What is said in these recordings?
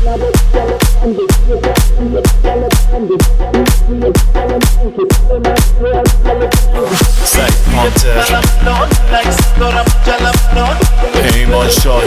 سعید پانتر پیمان شاد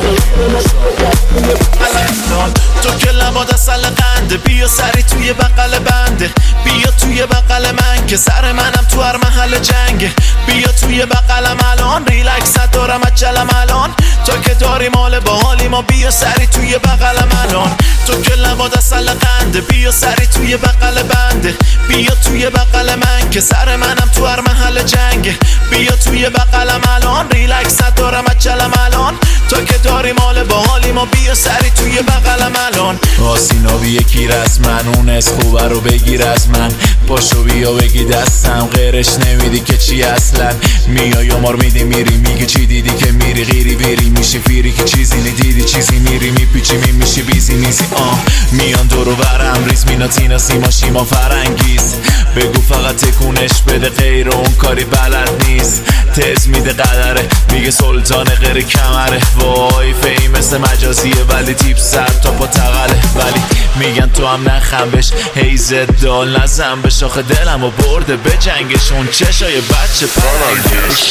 تو که لباد اصل قنده بیا سری توی بغل بنده بیا توی بغل من که سر منم تو هر محل جنگه بیا توی بغلم الان ریلکست دارم اجلم الان تو که داری مال باحالی ما بیا سری توی بغلم الان تو که لباد اصل قنده بیا سری توی بغل بنده بیا توی بغل من که سر منم تو هر محل جنگه بیا توی بغلم الان ریلکست دارم اجلم الان تو که داری مال باحالی ما بیا سری توی بغلم الان آسینابی یکی رس من اون از خوبه رو بگیر از من پاشو بیا بگی دستم غیرش نمیدی که چی اصلا میای و مار میدی میری میگی چی دیدی که میری غیری ویری میشه فیری که چیزی ندیدی چیزی میری میپیچی میشه بیزی نیزی میان دورو برم ریز میناتینا سیما شیما فرنگیز بگو فقط تکونش بده غیر اون کاری بلد نیست تز میده قدره میگه سلطان غیر کمره وای فیم مثل مجازیه ولی تیپ سر تا پا تقله ولی میگن تو هم نخم بش هیزت دال نزم بش آخه دلم و برده به جنگش اون چشای بچه پرنگش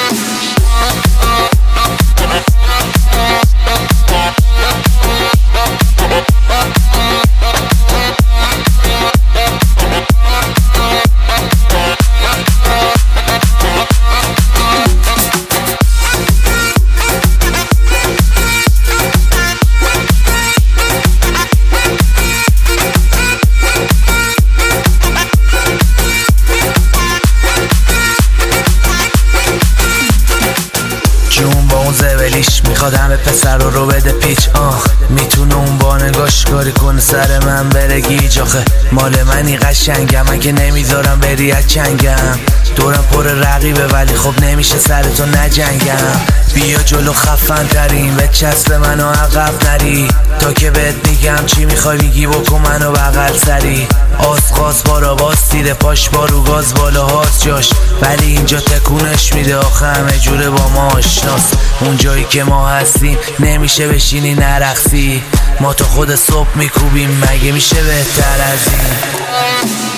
میخواد همه پسر رو بده پیچ میتونه اون با نگاش کاری کنه سر من بره گیج آخه مال منی قشنگم من که نمیذارم بری از چنگم دورم پر رقیبه ولی خب نمیشه سرتو نجنگم بیا جلو خفن ترین به چسب منو عقب نری تا که بهت میگم چی میخوای میگی بکن منو بغل سری آسخاس بارا باز تیره پاش بارو گاز بالا هاست جاش ولی اینجا تکونش میده آخه همه جوره با ما آشناست اون جایی که ما هستیم نمیشه بشینی نرقصی ما تا خود صبح میکوبیم مگه میشه بهتر از این